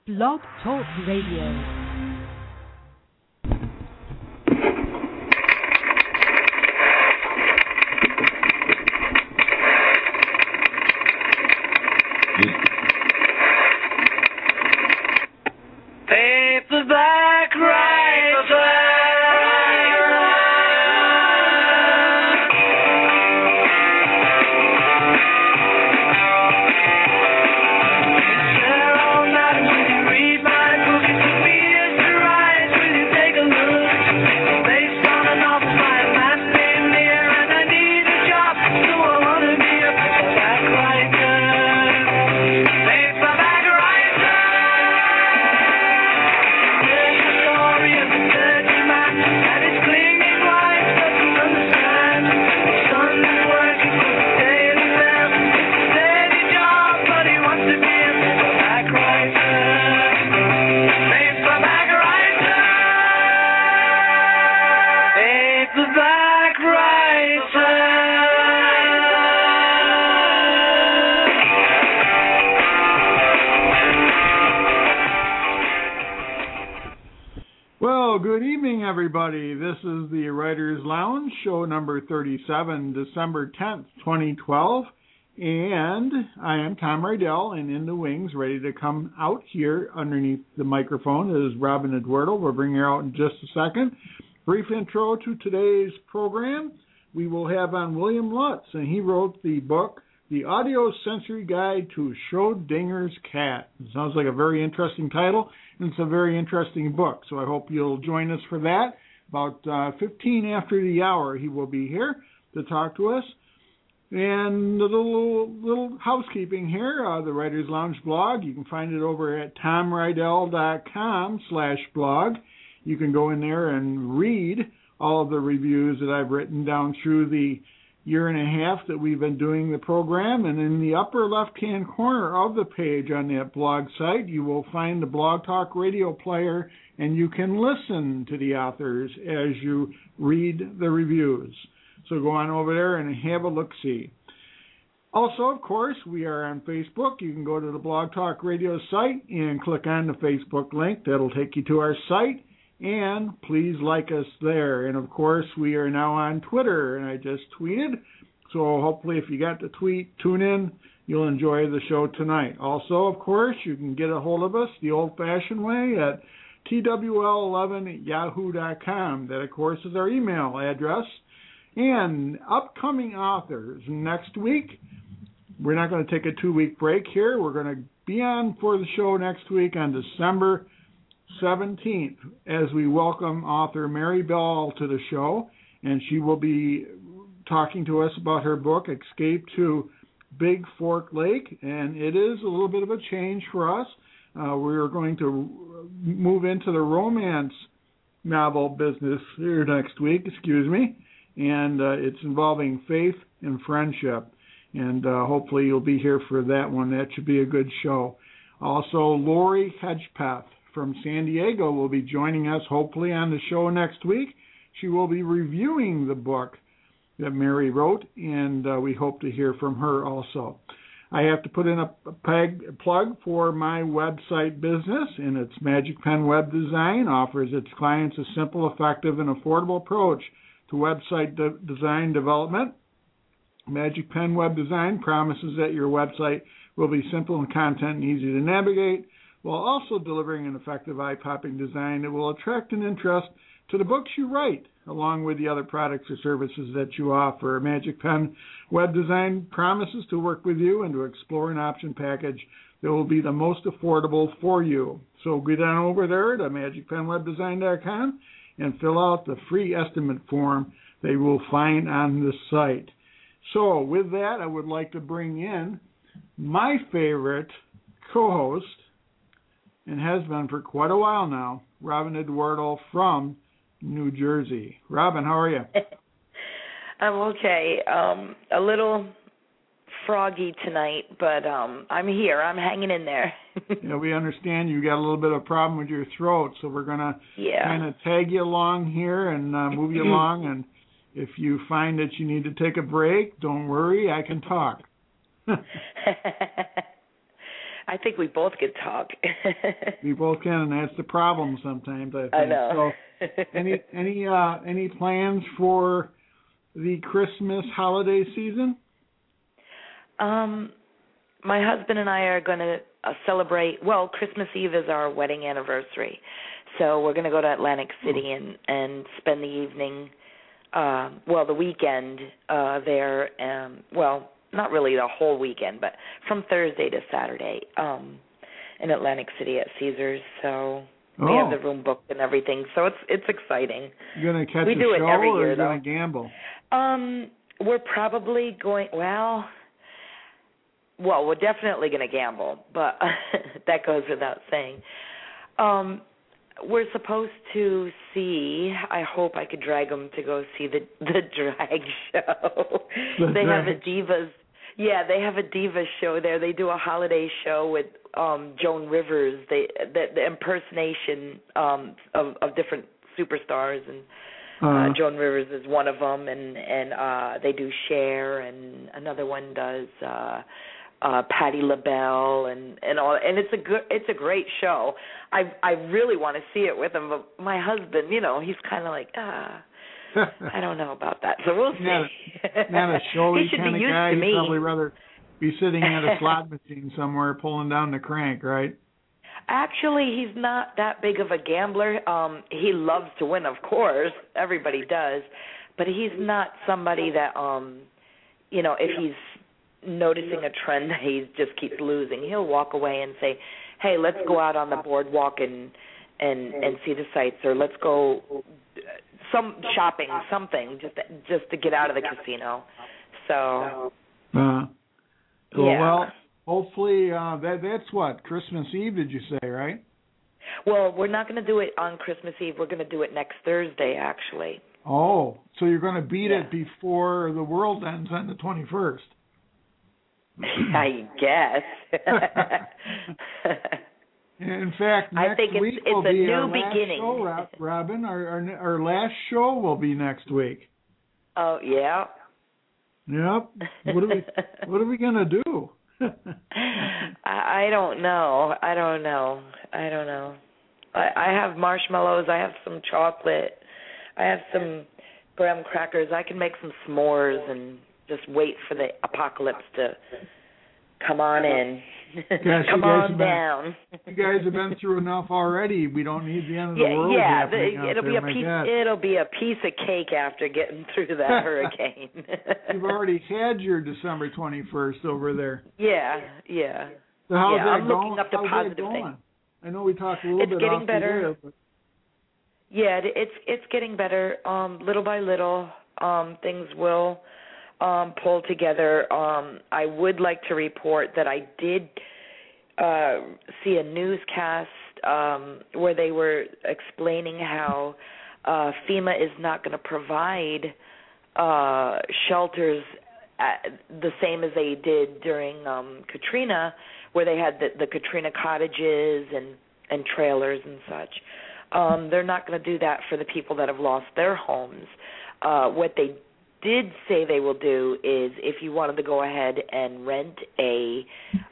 Blog Talk Radio. Paperback Writer. Good evening, everybody. This is the Writers Lounge, show number 37, December 10th, 2012. And I am Tom Rydell, and in the wings, ready to come out here underneath the microphone is Robin Eduardo. We'll bring her out in just a second. Brief intro to today's program. We will have on William Lutz, and he wrote the book, The Audio Sensory Guide to Schrodinger's Cat. It sounds like a very interesting title. It's a very interesting book, so I hope you'll join us for that. About 15 after the hour, he will be here to talk to us. And a little housekeeping here, the Writers Lounge blog. You can find it over at tomrydell.com/blog. You can go in there and read all of the reviews that I've written down through the year and a half that we've been doing the program, and in the upper left-hand corner of the page on that blog site, you will find the Blog Talk Radio player, and you can listen to the authors as you read the reviews. So go on over there and have a look-see. Also, of course, we are on Facebook. You can go to the Blog Talk Radio site and click on the Facebook link. That'll take you to our site. And please like us there. And, of course, we are now on Twitter, and I just tweeted. So hopefully if you got the tweet, tune in. You'll enjoy the show tonight. Also, of course, you can get a hold of us the old-fashioned way at twl11@yahoo.com. That, of course, is our email address. And upcoming authors next week, we're not going to take a 2-week break here. We're going to be on for the show next week on December 17th, as we welcome author Mary Bell to the show, and she will be talking to us about her book, Escape to Big Fork Lake, and it is a little bit of a change for us. We're going to move into the romance novel business here next week, and it's involving faith and friendship, and hopefully you'll be here for that one. That should be a good show. Also, Lori Hedgepeth from San Diego will be joining us hopefully on the show next week. She will be reviewing the book that Mary wrote, and we hope to hear from her also. I have to put in a plug for my website business, and it's Magic Pen Web Design offers its clients a simple, effective, and affordable approach to website design development. Magic Pen Web Design promises that your website will be simple in content and easy to navigate, while also delivering an effective eye-popping design that will attract an interest to the books you write, along with the other products or services that you offer. Magic Pen Web Design promises to work with you and to explore an option package that will be the most affordable for you. So get on over there to magicpenwebdesign.com and fill out the free estimate form they will find on the site. So with that, I would like to bring in my favorite co-host, and has been for quite a while now, Robin Eduardo from New Jersey. Robin, how are you? I'm okay. A little froggy tonight, but I'm here. I'm hanging in there. Yeah, we understand you got a little bit of a problem with your throat, so we're going to kind of tag you along here and move you along. And if you find that you need to take a break, don't worry, I can talk. I think we both could talk. We both can, and that's the problem sometimes, I think. I know. So, any plans for the Christmas holiday season? My husband and I are going to celebrate. Well, Christmas Eve is our wedding anniversary, so we're going to go to Atlantic City and spend the evening. The weekend there. Well, not really the whole weekend, but from Thursday to Saturday in Atlantic City at Caesars. So we have the room booked and everything. So it's exciting. You're going to catch we a do show it every or year, are you going to gamble? We're probably going, we're definitely going to gamble, but that goes without saying. We're supposed to see, I hope I could drag them to go see the drag show. They have a divas. Yeah, they have a diva show there. They do a holiday show with Joan Rivers. The impersonation of different superstars, and Joan Rivers is one of them, and they do Cher, and another one does Patti LaBelle and all, and it's a great show. I really want to see it with him, but my husband, he's kind of like I don't know about that. So we'll see. Not a showy he should kind be of used guy. to He'd me. probably rather be sitting at a slot machine somewhere pulling down the crank, right? Actually, he's not that big of a gambler. He loves to win, of course. Everybody does. But he's not somebody that, if he's noticing a trend that he just keeps losing, he'll walk away and say, hey, let's go out on the boardwalk and see the sights, or let's go some shopping, something, just to get out of the casino. So, cool. Yeah. Well, hopefully that's what, Christmas Eve, did you say, right? Well, we're not going to do it on Christmas Eve. We're going to do it next Thursday, actually. Oh, so you're going to beat it before the world ends on the 21st. I guess. In fact, next week will be our last show, Robin. Our last show will be next week. Oh, yeah. Yep. What are we going to do? I don't know. I have marshmallows. I have some chocolate. I have some graham crackers. I can make some s'mores and just wait for the apocalypse to come on in. Gosh, come on down. You guys have been through enough already. We don't need the end of the world happening out it'll there, it'll be a piece of cake after getting through that hurricane. You've already had your December 21st over there. Yeah. So how's that I'm going? looking up to positive things. I know we talked a little bit getting off better. the air, but yeah, it's getting better. Little by little, things will pull together. I would like to report that I did see a newscast where they were explaining how FEMA is not going to provide shelters the same as they did during Katrina, where they had the Katrina cottages and trailers and such. They're not going to do that for the people that have lost their homes. What they did say they will do is, if you wanted to go ahead and rent a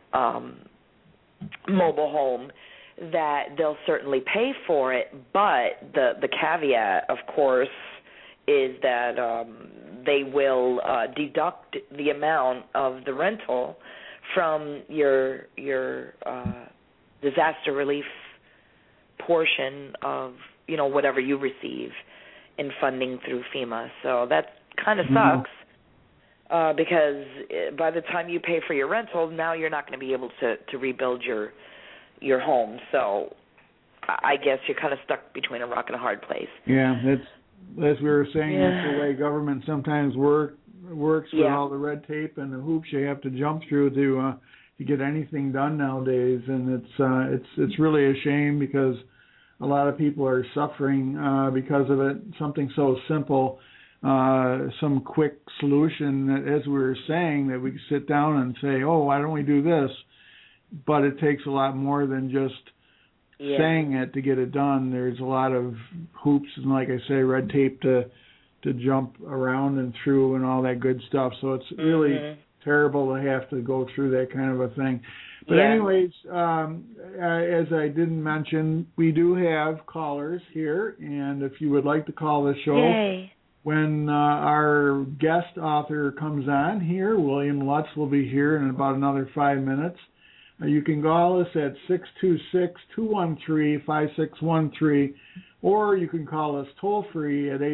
mobile home, that they'll certainly pay for it, but the caveat, of course, is that they will deduct the amount of the rental from your disaster relief portion of whatever you receive in funding through FEMA. So that kind of sucks because by the time you pay for your rental, now you're not going to be able to rebuild your home. So I guess you're kind of stuck between a rock and a hard place. Yeah, as we were saying, that's the way government sometimes works with all the red tape and the hoops you have to jump through to get anything done nowadays, and it's really a shame because a lot of people are suffering because of it. Something so simple, some quick solution that, as we were saying, that we can sit down and say, oh, why don't we do this? But it takes a lot more than just saying it to get it done. There's a lot of hoops and, like I say, red tape to jump around and through and all that good stuff. So it's really terrible to have to go through that kind of a thing. But anyways, as I didn't mention, we do have callers here, and if you would like to call the show, Yay. when our guest author comes on here, William Lutz will be here in about another 5 minutes. You can call us at 626-213-5613, or you can call us toll-free at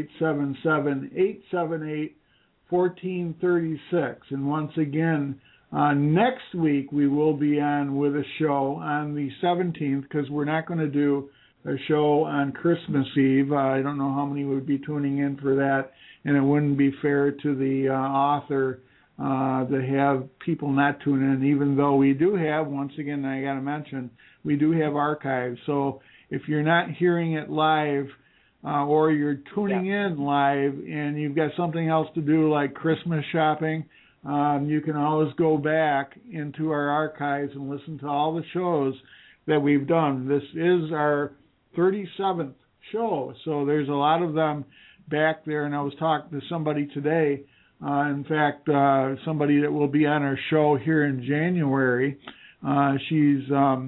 877-878-1436. And once again, next week we will be on with a show on the 17th, because we're not going to do a show on Christmas Eve. I don't know how many would be tuning in for that, and it wouldn't be fair to the author to have people not tune in, even though we do have, once again, I got to mention, we do have archives. So if you're not hearing it live, or you're tuning in live and you've got something else to do like Christmas shopping, you can always go back into our archives and listen to all the shows that we've done. This is our 37th show, so there's a lot of them back there, and I was talking to somebody today, in fact, somebody that will be on our show here in January. She's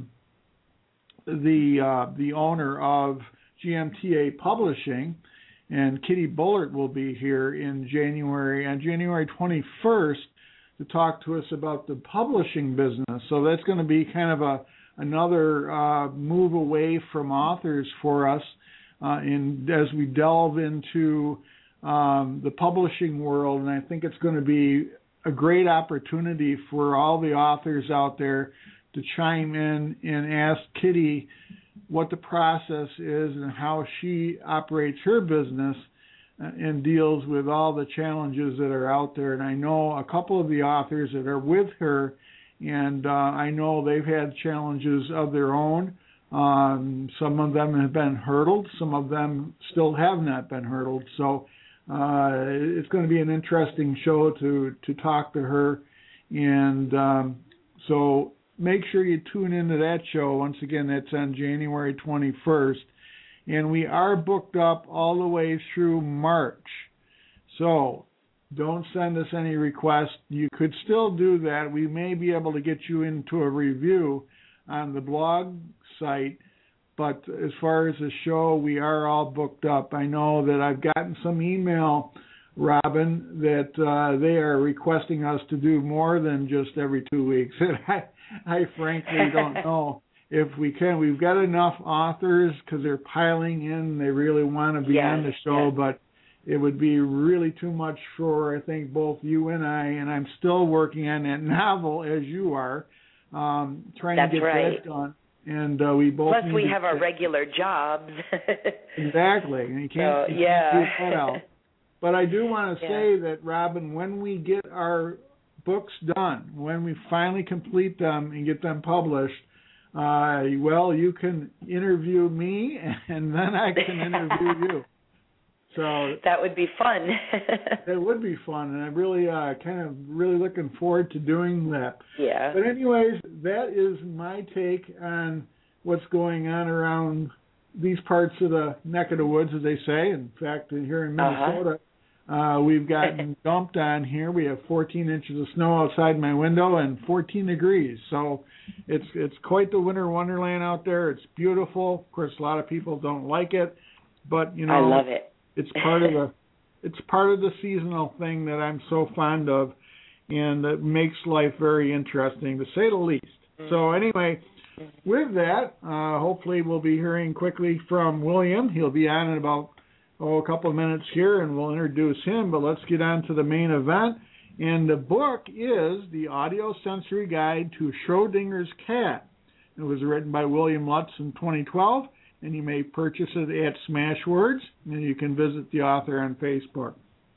the owner of GMTA Publishing, and Kitty Bullard will be here in January, on January 21st, to talk to us about the publishing business. So that's going to be kind of another move away from authors for us, as we delve into the publishing world. And I think it's going to be a great opportunity for all the authors out there to chime in and ask Kitty what the process is and how she operates her business and deals with all the challenges that are out there. And I know a couple of the authors that are with her, and I know they've had challenges of their own. Some of them have been hurdled. Some of them still have not been hurdled. So it's going to be an interesting show to talk to her. And so make sure you tune into that show. Once again, that's on January 21st. And we are booked up all the way through March. So don't send us any requests. You could still do that. We may be able to get you into a review on the blog site. But as far as the show, we are all booked up. I know that I've gotten some email, Robin, that they are requesting us to do more than just every 2 weeks. I frankly don't know if we can. We've got enough authors because they're piling in. They really want to be on the show, but it would be really too much for, I think, both you and I. And I'm still working on that novel, as you are, trying to get that done. And we both. Plus, we have our regular jobs. Exactly, and you can't do that out. But I do want to say that, Robin, when we get our books done, when we finally complete them and get them published, well, you can interview me, and then I can interview you. So that would be fun. That would be fun, and I'm really really looking forward to doing that. Yeah. But anyways, that is my take on what's going on around these parts of the neck of the woods, as they say. In fact, here in Minnesota, we've gotten dumped on here. We have 14 inches of snow outside my window and 14 degrees. So it's quite the winter wonderland out there. It's beautiful. Of course, a lot of people don't like it, but you know, I love it. It's part of the seasonal thing that I'm so fond of, and it makes life very interesting, to say the least. Mm-hmm. So anyway, with that, hopefully we'll be hearing quickly from William. He'll be on in about a couple of minutes here, and we'll introduce him. But let's get on to the main event. And the book is The Audio Sensory Guide to Schrodinger's Cat. It was written by William Lutz in 2012. And you may purchase it at Smashwords, and you can visit the author on Facebook.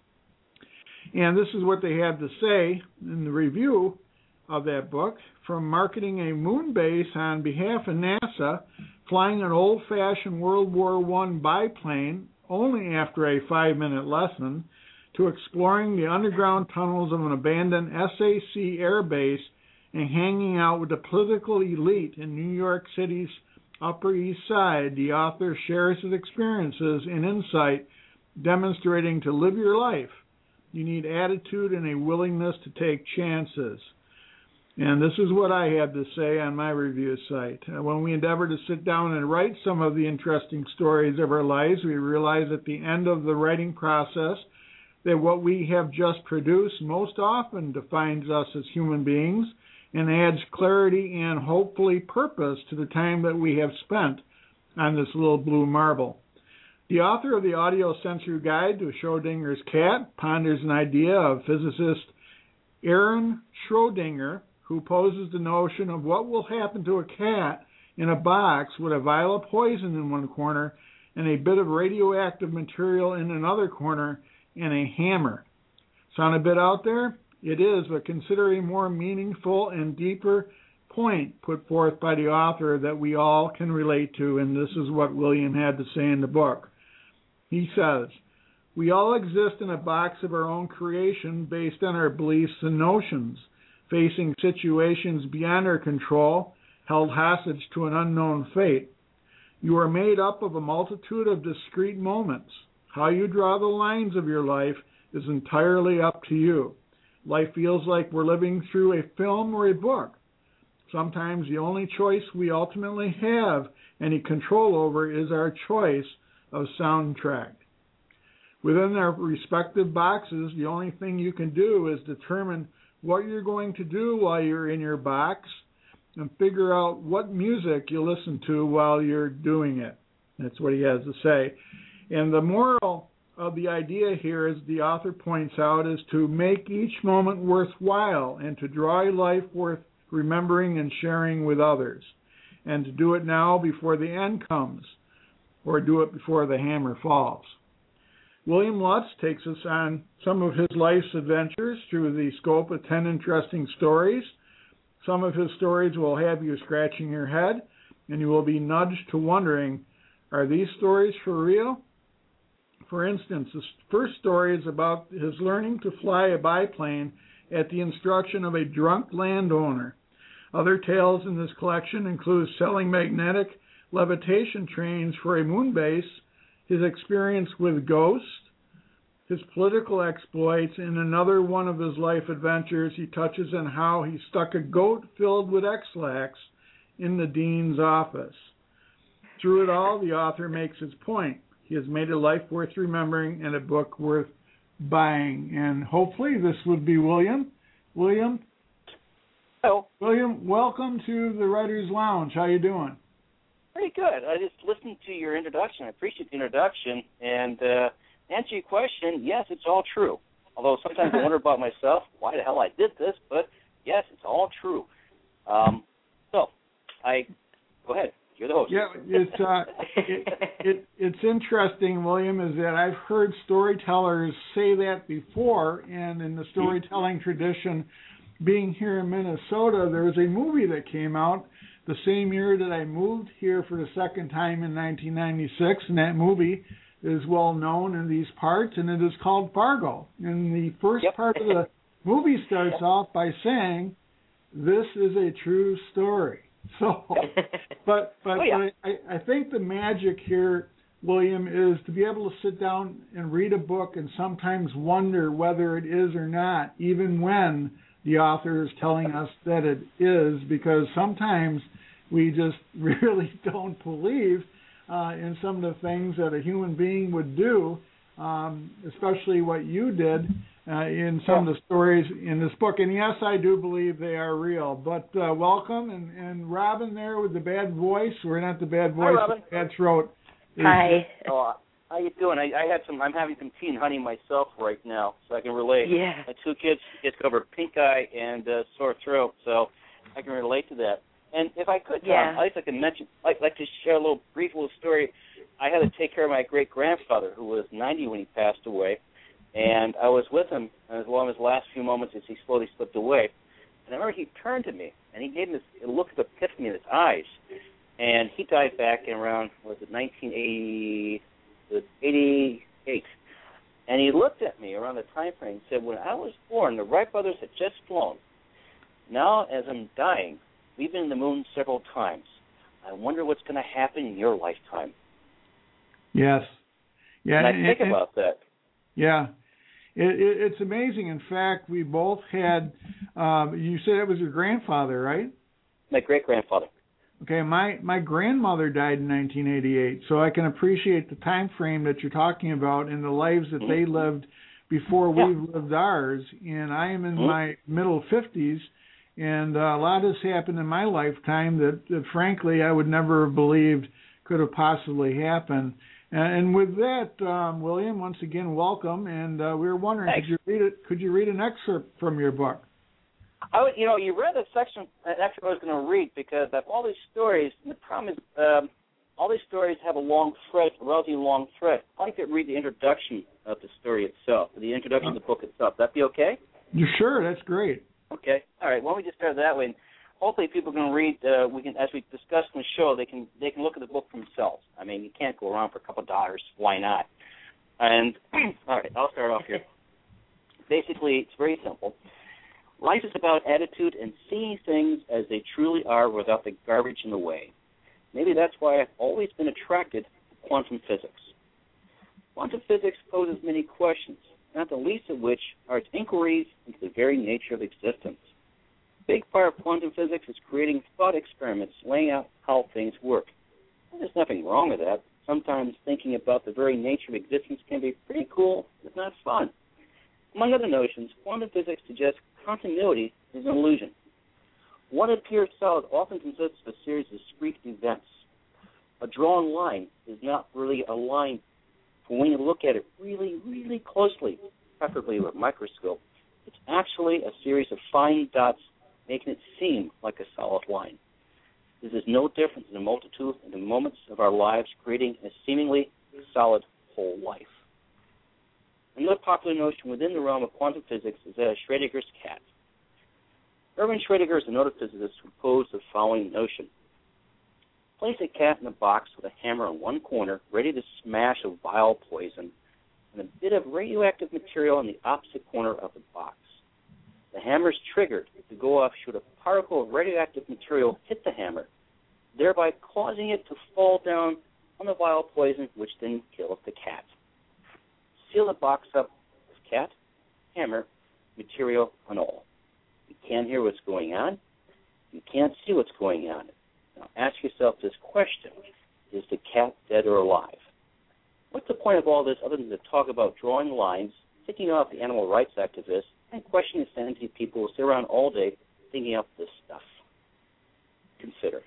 And this is what they had to say in the review of that book. From marketing a moon base on behalf of NASA, flying an old-fashioned World War I biplane only after a 5-minute lesson, to exploring the underground tunnels of an abandoned SAC air base and hanging out with the political elite in New York City's Upper East Side, the author shares his experiences and insight, demonstrating to live your life, you need attitude and a willingness to take chances. And this is what I had to say on my review site. When we endeavor to sit down and write some of the interesting stories of our lives, we realize at the end of the writing process that what we have just produced most often defines us as human beings and adds clarity and hopefully purpose to the time that we have spent on this little blue marble. The author of the Audio Sensory Guide to Schrodinger's Cat ponders an idea of physicist Erwin Schrödinger, who poses the notion of what will happen to a cat in a box with a vial of poison in one corner and a bit of radioactive material in another corner and a hammer. Sound a bit out there? It is, but consider a more meaningful and deeper point put forth by the author that we all can relate to, and this is what William had to say in the book. He says, "We all exist in a box of our own creation based on our beliefs and notions, facing situations beyond our control, held hostage to an unknown fate. You are made up of a multitude of discrete moments. How you draw the lines of your life is entirely up to you. Life feels like we're living through a film or a book. Sometimes the only choice we ultimately have any control over is our choice of soundtrack. Within our respective boxes, the only thing you can do is determine what you're going to do while you're in your box and figure out what music you listen to while you're doing it." That's what he has to say. And the moral of the idea here, as the author points out, is to make each moment worthwhile and to draw a life worth remembering and sharing with others, and to do it now before the end comes, or do it before the hammer falls. William Lutz takes us on some of his life's adventures through the scope of 10 interesting stories. Some of his stories will have you scratching your head, and you will be nudged to wondering, are these stories for real? For instance, the first story is about his learning to fly a biplane at the instruction of a drunk landowner. Other tales in this collection include selling magnetic levitation trains for a moon base, his experience with ghosts, his political exploits. In another one of his life adventures, he touches on how he stuck a goat filled with X-Lax in the dean's office. Through it all, the author makes his point. He has made a life worth remembering and a book worth buying. And hopefully this would be William. William? Hello. William, welcome to the Writer's Lounge. How you doing? Pretty good. I just listened to your introduction. I appreciate the introduction. And to answer your question, yes, it's all true. Although sometimes I wonder about myself, why the hell I did this. But, yes, it's all true. Go ahead. You're the host. Yeah, it's interesting, William, is that I've heard storytellers say that before, and in the storytelling tradition, being here in Minnesota, there was a movie that came out the same year that I moved here for the second time in 1996, and that movie is well known in these parts, and it is called Fargo. And the first part of the movie starts off by saying, "This is a true story." So, but I think the magic here, William, is to be able to sit down and read a book and sometimes wonder whether it is or not, even when the author is telling us that it is, because sometimes we just really don't believe in some of the things that a human being would do, especially what you did in some of the stories in this book. And yes, I do believe they are real. But welcome, and Robin there with the bad voice, or not the bad voice, Robin. the bad throat. Hi. How you doing? I'm having some tea and honey myself right now, so I can relate. Yeah. My two kids cover pink eye and sore throat, so I can relate to that. And if I could, Tom, I'd like to mention, I'd like to share a brief little story. I had to take care of my great-grandfather, who was 90 when he passed away, and I was with him along his last few moments as he slowly slipped away. And I remember he turned to me, and he gave me this look of epiphany in his eyes. And he died back in around, 1988. And he looked at me around the time frame and said, "When I was born, the Wright brothers had just flown. Now, as I'm dying, we've been to the moon several times. I wonder what's going to happen in your lifetime." Yes. Yeah. And I think about that. Yeah. It's amazing. In fact, we both had, you said it was your grandfather, right? My great-grandfather. Okay, my grandmother died in 1988, so I can appreciate the time frame that you're talking about and the lives that they lived before we lived ours. And I am in my middle 50s, and a lot has happened in my lifetime that frankly I would never have believed could have possibly happened. And with that, William, once again, welcome. And we were wondering, could you read an excerpt from your book? You read a section, an excerpt I was going to read, because of all these stories, the problem is all these stories have a long thread, a relatively long thread. I'd like to read the introduction of the story itself, the introduction of the book itself. That be okay? Sure, that's great. Okay. All right. Why don't we just start that way? And hopefully people can read, we can, as we discussed in the show, they can look at the book for themselves. I mean, you can't go around for a couple of dollars. Why not? And, all right, I'll start off here. Basically, it's very simple. Life is about attitude and seeing things as they truly are without the garbage in the way. Maybe that's why I've always been attracted to quantum physics. Quantum physics poses many questions, not the least of which are its inquiries into the very nature of existence. A big part of quantum physics is creating thought experiments, laying out how things work. And there's nothing wrong with that. Sometimes thinking about the very nature of existence can be pretty cool, if not fun. Among other notions, quantum physics suggests continuity is an illusion. What appears solid often consists of a series of discrete events. A drawn line is not really a line, but when you look at it really, really closely, preferably with a microscope, it's actually a series of fine dots making it seem like a solid line. This is no different than the multitude in the moments of our lives creating a seemingly solid whole life. Another popular notion within the realm of quantum physics is that of Schrödinger's cat. Erwin Schrödinger is another physicist who posed the following notion. Place a cat in a box with a hammer in one corner, ready to smash a vial of poison, and a bit of radioactive material in the opposite corner of the box. The hammer is triggered to go off should a particle of radioactive material hit the hammer, thereby causing it to fall down on the vial of poison, which then kills the cat. Seal the box up with cat, hammer, material, and all. You can't hear what's going on. You can't see what's going on. Now ask yourself this question. Is the cat dead or alive? What's the point of all this other than to talk about drawing lines, ticking off the animal rights activists, and questioning sanity people who sit around all day thinking up this stuff? Consider.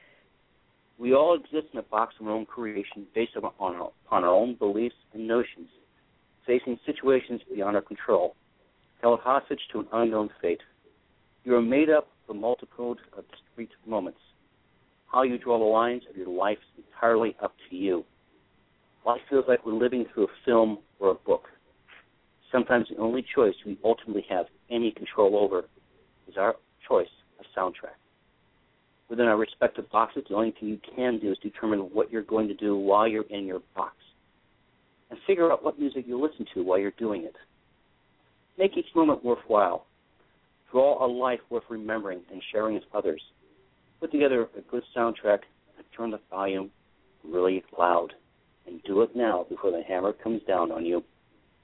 We all exist in a box of our own creation based upon our own beliefs and notions, facing situations beyond our control, held hostage to an unknown fate. You are made up of a multitude of discrete moments. How you draw the lines of your life is entirely up to you. Life feels like we're living through a film or a book. Sometimes the only choice we ultimately have any control over is our choice of soundtrack. Within our respective boxes, the only thing you can do is determine what you're going to do while you're in your box, and figure out what music you listen to while you're doing it. Make each moment worthwhile. Draw a life worth remembering and sharing with others. Put together a good soundtrack and turn the volume really loud. And do it now before the hammer comes down on you.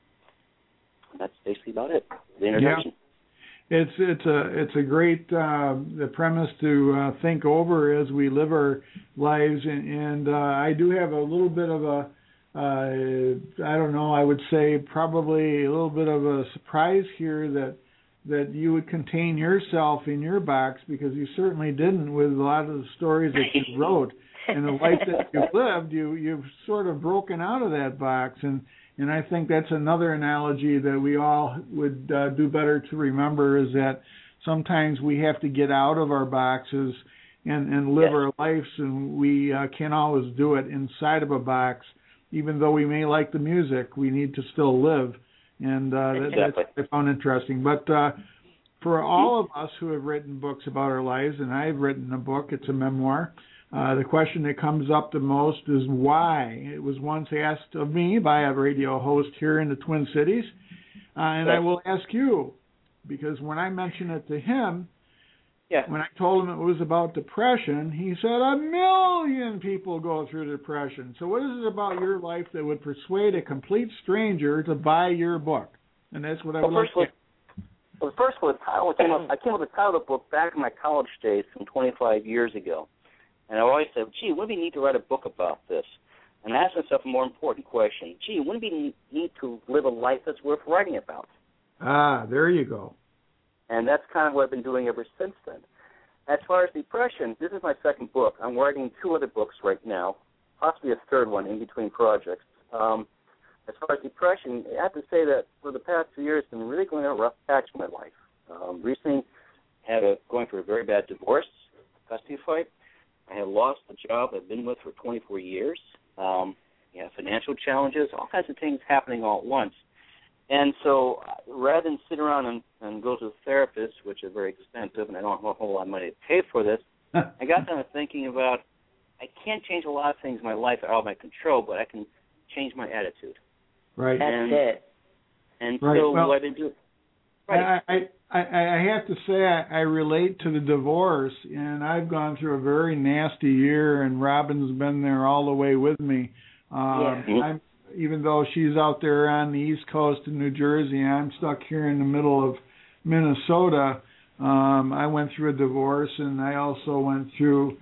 And that's basically about it. The introduction. Yeah. It's a great the premise to think over as we live our lives, and I do have a little bit of a I don't know, I would say probably a little bit of a surprise here that you would contain yourself in your box, because you certainly didn't with a lot of the stories that you wrote and the life that you've lived. You've sort of broken out of that box, and I think that's another analogy that we all would do better to remember, is that sometimes we have to get out of our boxes and live our lives, and we can't always do it inside of a box. Even though we may like the music, we need to still live. And that's what I found interesting. But for all of us who have written books about our lives, and I've written a book, it's a memoir, the question that comes up the most is why. It was once asked of me by a radio host here in the Twin Cities, and I will ask you, because when I mentioned it to him, when I told him it was about depression, he said 1 million people go through depression. So what is it about your life that would persuade a complete stranger to buy your book? And that's what I would like to. Well, first of all, I came up with the title of the book back in my college days from 25 years ago. And I always said, gee, wouldn't we need to write a book about this? And I asked myself a more important question. Gee, wouldn't we need to live a life that's worth writing about? Ah, there you go. And that's kind of what I've been doing ever since then. As far as depression, this is my second book. I'm writing 2 other books right now, possibly a third one in between projects. As far as depression, I have to say that for the past 2 years, I've been really going through a rough patch in my life. Recently, going through a very bad divorce, custody fight. I had lost the job I've been with for 24 years. Financial challenges, all kinds of things happening all at once. And so rather than sit around and go to the therapist, which is very expensive, and I don't have a whole lot of money to pay for this, I got down to thinking about I can't change a lot of things in my life out of my control, but I can change my attitude. Right. That's it. And right. so well, what I've been doing. Right. I have to say I relate to the divorce, and I've gone through a very nasty year, and Robin's been there all the way with me. Even though she's out there on the East Coast in New Jersey, I'm stuck here in the middle of Minnesota. I went through a divorce, and I also went through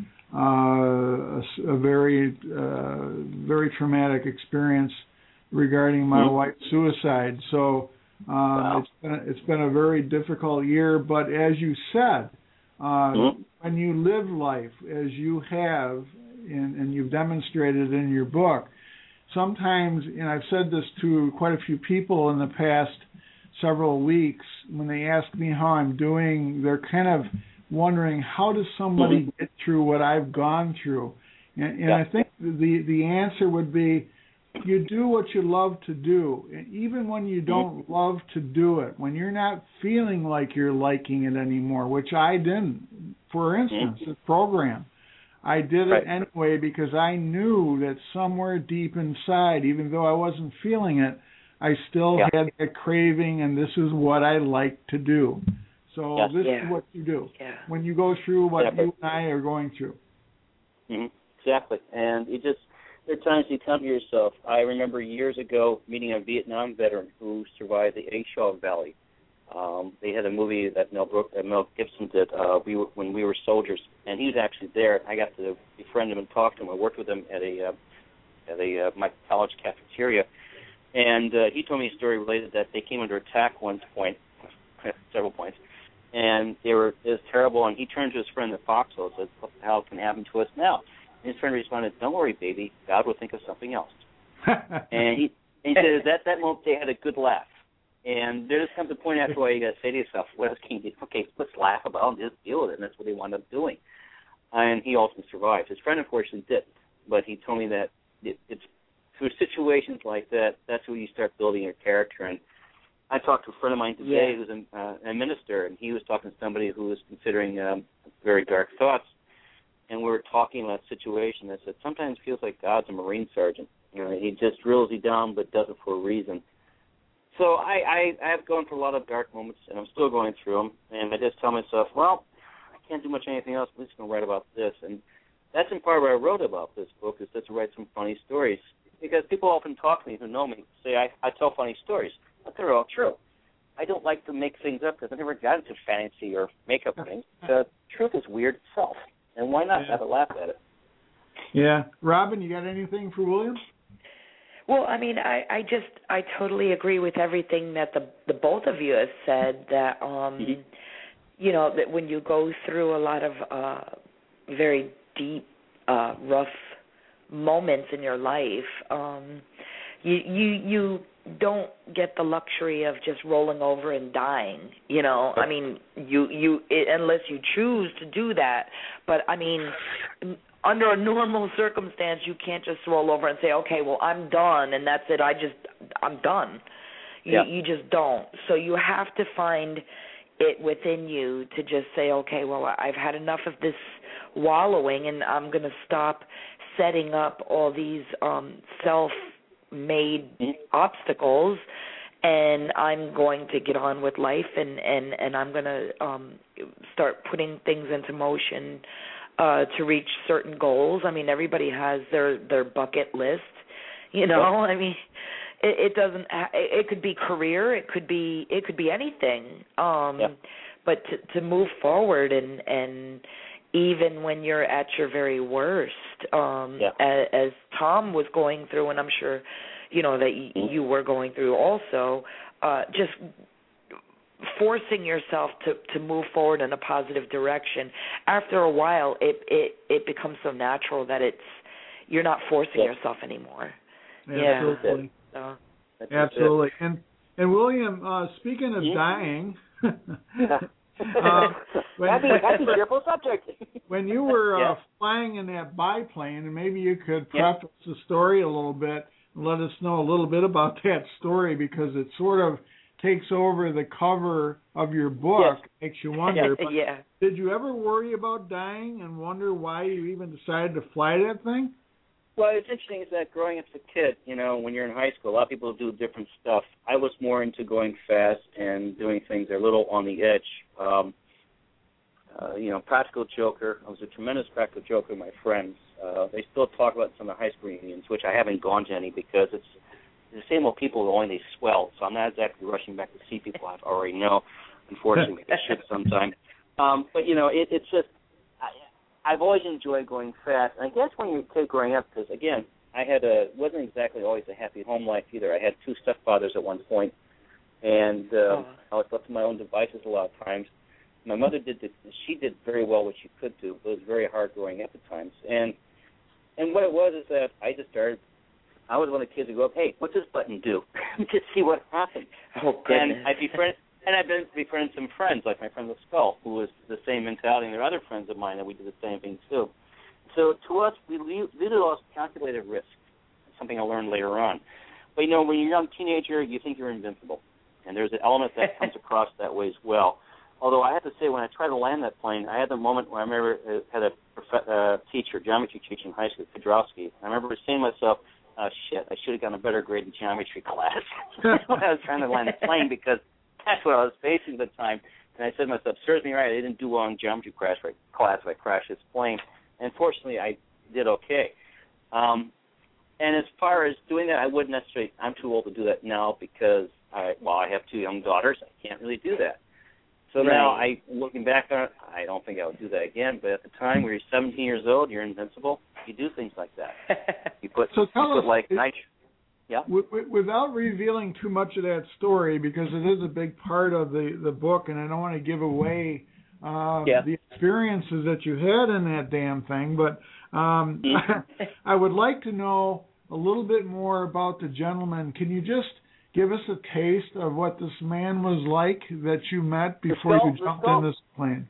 a very very traumatic experience regarding my wife's suicide. So it's been a very difficult year. But as you said, when you live life as you have, and you've demonstrated in your book, sometimes, and I've said this to quite a few people in the past several weeks, when they ask me how I'm doing, they're kind of wondering, how does somebody get through what I've gone through? And I think the answer would be, you do what you love to do. And even when you don't love to do it, when you're not feeling like you're liking it anymore, which I didn't, for instance, the program, I did it anyway because I knew that somewhere deep inside, even though I wasn't feeling it, I still had that craving, and this is what I like to do. So this is what you do when you go through what you and I are going through. Exactly. And there are times you come to yourself. I remember years ago meeting a Vietnam veteran who survived the A. Shaw Valley. They had a movie that Mel Gibson did when we were soldiers, and he was actually there. I got to befriend him and talk to him. I worked with him at my college cafeteria, and he told me a story related that they came under attack one point, several points, and it was terrible. And he turned to his friend in the foxhole and said, "What the hell can happen to us now?" And his friend responded, "Don't worry, baby. God will think of something else." And he said at that moment they had a good laugh. And there just comes a point after a while you got to say to yourself, what else can you do? Okay, let's laugh about it and just deal with it. And that's what he wound up doing. And he ultimately survived. His friend, unfortunately, didn't. But he told me that it's through situations like that, that's where you start building your character. And I talked to a friend of mine today who's a minister, and he was talking to somebody who was considering very dark thoughts. And we were talking about a situation that said sometimes it feels like God's a Marine sergeant. He just drills you down but does it for a reason. So I have gone through a lot of dark moments, and I'm still going through them. And I just tell myself, well, I can't do much anything else. I'm just going to write about this. And that's in part what I wrote about this book, is just to write some funny stories. Because people often talk to me who know me, say I tell funny stories. But they're all true. I don't like to make things up because I never got into fantasy or makeup things. The truth is weird itself. And why not have a laugh at it? Yeah. Robin, you got anything for William? Well, I mean, I totally agree with everything that the both of you have said, that that when you go through a lot of very deep, rough moments in your life, you don't get the luxury of just rolling over and dying. I mean, unless you choose to do that. But I mean, under a normal circumstance, you can't just roll over and say, okay, well, I'm done, and that's it. I'm done. You just don't. So you have to find it within you to just say, okay, well, I've had enough of this wallowing, and I'm going to stop setting up all these self-made obstacles, and I'm going to get on with life, and I'm going to start putting things into motion to reach certain goals. I mean, everybody has their bucket list, I mean, it doesn't. It could be career. It could be anything. But to move forward and even when you're at your very worst, as Tom was going through, and I'm sure that you were going through also, just forcing yourself to move forward in a positive direction. After a while, it becomes so natural that you're not forcing yourself anymore. Absolutely. Yeah. Absolutely. And William, speaking of dying, happy cheerful subject. When you were flying in that biplane, and maybe you could preface the story a little bit and let us know a little bit about that story, because it sort of takes over the cover of your book, makes you wonder. But did you ever worry about dying and wonder why you even decided to fly that thing? Well, it's interesting is that growing up as a kid, when you're in high school, a lot of people do different stuff. I was more into going fast and doing things that are a little on the edge. Practical joker. I was a tremendous practical joker with my friends. They still talk about some of the high school reunions, which I haven't gone to any because it's the same old people, only they swell. So I'm not exactly rushing back to see people I already know. Unfortunately, I should sometime. But it's just I've always enjoyed going fast. And I guess when you're a kid growing up, because again, wasn't exactly always a happy home life either. I had 2 stepfathers at one point, and I was left to my own devices a lot of times. My mother did very well what she could do, but it was very hard growing up at times. And what it was is that I was one of the kids who go, hey, what's this button do? To see what happens. Oh, goodness. And I've befriended some friends, like my friend the Skull, who was the same mentality, and there are other friends of mine that we did the same thing too. So to us, we viewed it as calculated risk, something I learned later on. But when you're a young teenager, you think you're invincible, and there's an element that comes across that way as well. Although I have to say, when I tried to land that plane, I had the moment where I remember I had a teacher, geometry teacher in high school, Kudrowski. I remember saying to myself, oh, shit, I should have gotten a better grade in geometry class when I was trying to land the plane, because that's what I was facing at the time. And I said to myself, serves me right, I didn't do well in geometry class if I crashed this plane. And fortunately, I did okay. And as far as doing that, I wouldn't necessarily, I'm too old to do that now because, I have 2 young daughters. I can't really do that. So now, looking back on it, I don't think I would do that again. But at the time, when you're 17 years old, you're invincible. You do things like that. You put without revealing too much of that story, because it is a big part of the book, and I don't want to give away the experiences that you had in that damn thing. But I would like to know a little bit more about the gentleman. Can you just give us a taste of what this man was like that you met before you jumped in this plane?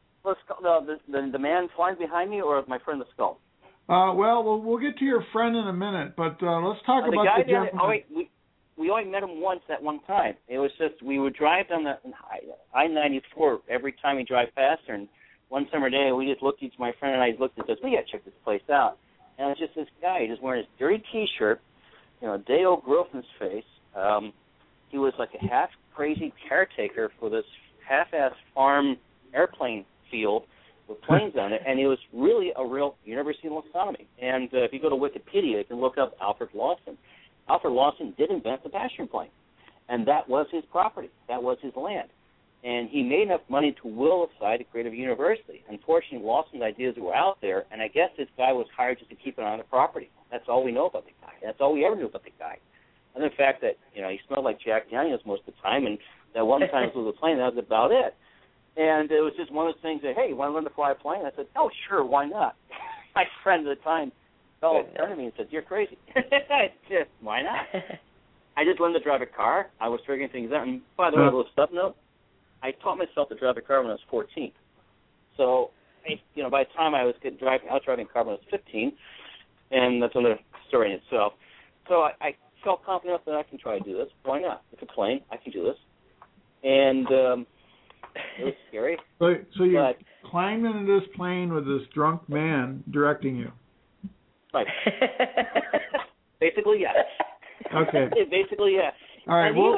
The man flying behind me, or my friend the Skull? We'll get to your friend in a minute, but let's talk about the gentleman. We only met him once at one time. It was just we would drive down the I-94 every time we drive past her, and one summer day we just looked, my friend and I looked and said, we got to check this place out. And it's just this guy just wearing his dirty T-shirt, a day old growth in his face. He was like a half crazy caretaker for this half-ass farm airplane field with planes on it, and he was really a real university astronomy. And if you go to Wikipedia, you can look up Alfred Lawson. Alfred Lawson did invent the passenger plane, and that was his property. That was his land. And he made enough money to will aside to create a university. Unfortunately, Lawson's ideas were out there, and I guess this guy was hired just to keep it on the property. That's all we know about the guy. That's all we ever knew about the guy. And the fact that, he smelled like Jack Daniels most of the time, and that one time he flew the plane, that was about it. And it was just one of those things that, hey, you want to learn to fly a plane? I said, oh, sure, why not? My friend at the time fell in front of me and said, you're crazy. I said, why not? I just learned to drive a car. I was figuring things out. And by the way, a little stuff note, I taught myself to drive a car when I was 14. So, by the time I was driving a car when I was 15, and that's another story in itself. So I felt confident enough that I can try to do this. Why not? It's a plane. I can do this. And it was scary. So you climbed into this plane with this drunk man directing you. Right. Basically, yes. Okay. Basically, yes. All right.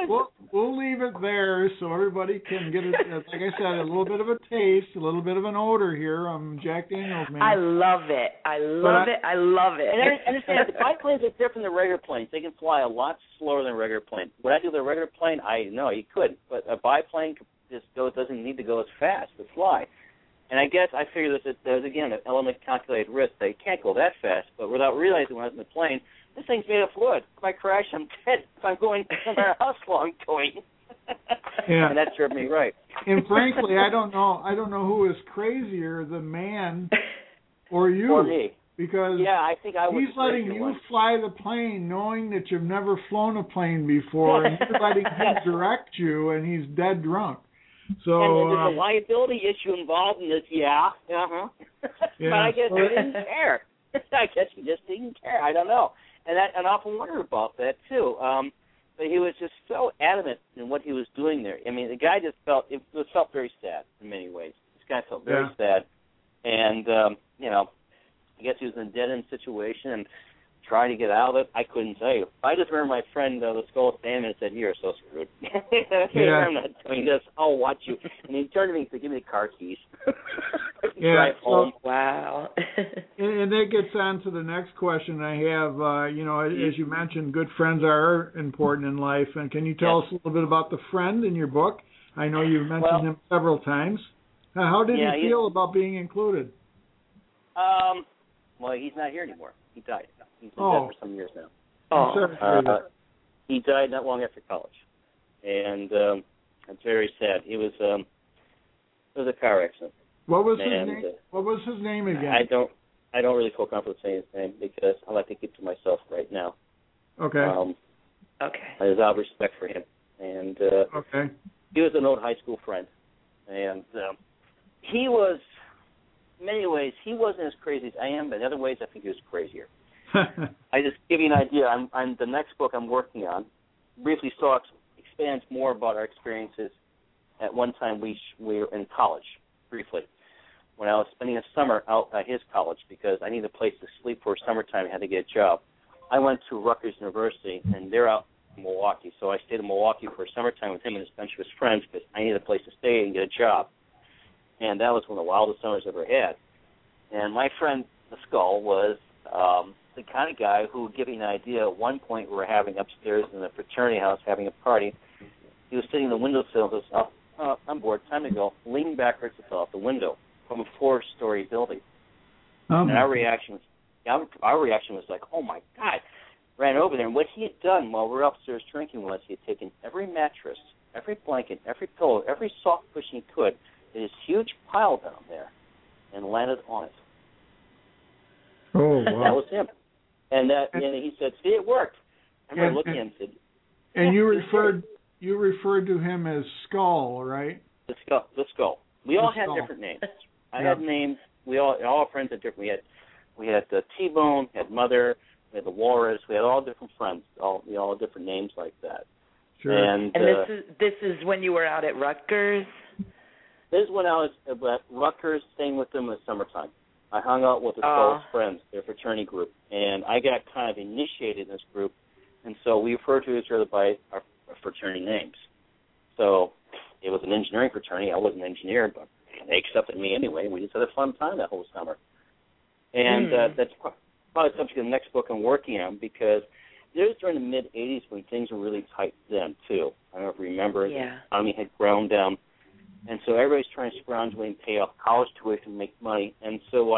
we'll leave it there so everybody can get it. Like I said, a little bit of a taste, a little bit of an odor here. I'm Jack Daniels, man. I love it. I love it. And understand, the biplanes are different than regular planes. They can fly a lot slower than a regular plane. Would I do the regular plane? I know you could, but a biplane doesn't need to go as fast to fly. And I guess I figure there's again an element of calculated risk. They can't go that fast, but without realizing when I was in the plane, this thing's made of wood. If I crash, I'm dead. If I'm going no matter how slow I'm going. Yeah. And that served me right. And frankly, I don't know who is crazier, the man or you. Or me. Because I think I was he's letting you fly the plane knowing that you've never flown a plane before, and you're letting him direct you, and he's dead drunk. So and there's a liability issue involved in this, Yeah. But I guess he didn't care. I guess he just didn't care. I don't know. And I often wonder about that, too. But he was just so adamant in what he was doing there. I mean, the guy just felt very sad in many ways. This guy felt very sad. And, I guess he was in a dead-end situation and trying to get out of it. I couldn't tell you. I just remember my friend, the Skull Stanman, and said, "You're so screwed." I'm not doing this. I'll watch you. And he turned to me and said, "Give me the car keys." Drive home. Wow. And that gets on to the next question I have. As you mentioned, good friends are important in life. And can you tell us a little bit about the friend in your book? I know you've mentioned him several times. How did he feel about being included? Well, he's not here anymore. He died. He's been dead for some years now. He died not long after college, and it's very sad. It was a car accident. What was his name? What was his name again? I don't really feel comfortable saying his name because I like to keep to myself right now. Okay. Okay. There's out of respect for him, and he was an old high school friend, and he was. In many ways, he wasn't as crazy as I am, but in other ways, I think he was crazier. I just give you an idea. I'm the next book I'm working on briefly expands more about our experiences. At one time, we were in college, briefly, when I was spending a summer out at his college because I needed a place to sleep for summertime. I had to get a job. I went to Rutgers University, and they're out in Milwaukee, so I stayed in Milwaukee for summertime with him and his bunch of his friends because I needed a place to stay and get a job. And that was one of the wildest summers I ever had. And my friend, the Skull, was the kind of guy who would give you an idea. At one point, we were having upstairs in the fraternity house, having a party. He was sitting in the windowsill and says, I'm bored, time to go, leaning backwards and fell out the window from a 4-story building. And our reaction was like, oh, my God. Ran over there. And what he had done while we were upstairs drinking was he had taken every mattress, every blanket, every pillow, every soft cushion he could, this huge pile down there, and landed on it. Oh, wow. That was him. And he said, "See, it worked." I remember looking at him and said, "And you referred to him as Skull, right?" The Skull. We all had different names. I had names. All our friends had different. We had the T-Bone, had Mother, we had the Walrus. We had all different friends. All different names like that. Sure. And this is when you were out at Rutgers. This is when I was at Rutgers, staying with them in the summertime. I hung out with the Skull's friends, their fraternity group, and I got kind of initiated in this group, and so we referred to each other by our fraternity names. So it was an engineering fraternity. I wasn't an engineer, but they accepted me anyway, and we just had a fun time that whole summer. And that's probably the subject of the next book I'm working on, because it was during the mid-'80s when things were really tight then, too. I don't know if you remember. The economy had grown down. And so everybody's trying to scrounge away and pay off college tuition and make money. And so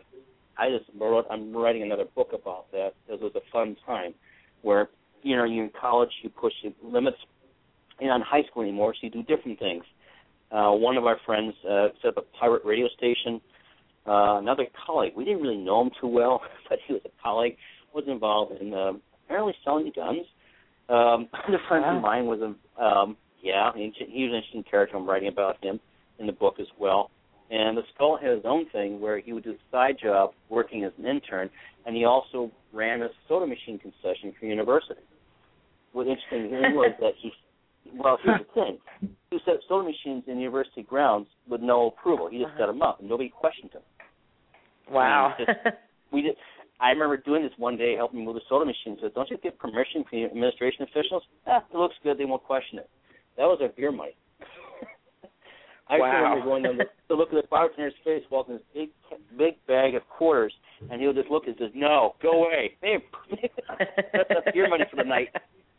I'm writing another book about that. It was a fun time where, you're in college, you push the limits. You're not in high school anymore, so you do different things. One of our friends set up a pirate radio station. Another colleague, we didn't really know him too well, but he was a colleague, was involved in apparently selling guns. Other friends of mine was he was an interesting character. I'm writing about him in the book as well. And the Skull had his own thing where he would do a side job working as an intern, and he also ran a soda machine concession for university. What's interesting was that here's the thing. He set up soda machines in university grounds with no approval. He just set them up, and nobody questioned him. Wow. I remember doing this one day, helping move the soda machine. Said, "Don't you get permission from the administration officials?" It looks good. They won't question it. That was our beer money. I remember going to look at the bartender's face, walking this big bag of quarters, and he would just look and says, "No, go away. Hey, that's beer money for the night."